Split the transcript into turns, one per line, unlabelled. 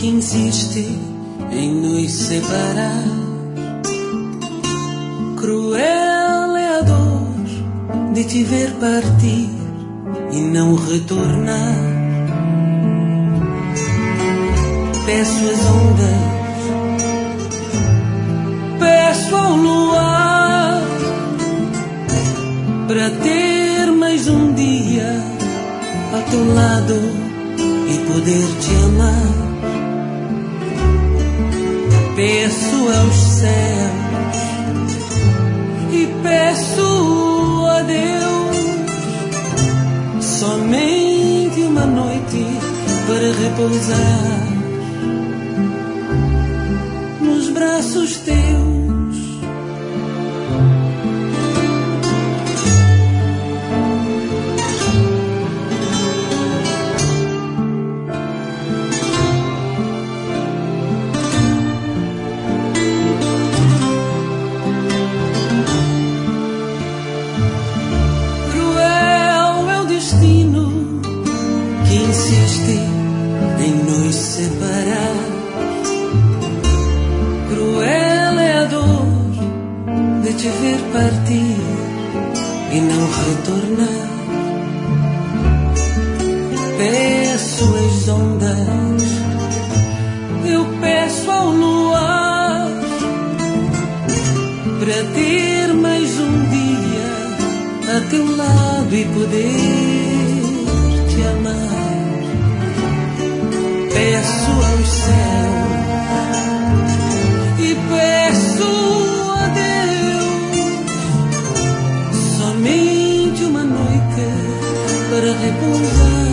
insiste em nos separar. Cruel é a dor de te ver partir e não retornar. Peço as ondas, peço ao luar, para ter mais um dia ao teu lado e poder te amar. Peço aos céus e peço a Deus somente uma noite para repousar nos braços teus. Insiste em nos separar. Cruel é a dor de te ver partir e não retornar. Peço às ondas, eu peço ao luar, para ter mais um dia a teu lado e poder te amar. Peço aos céus e peço a Deus somente uma noite para repousar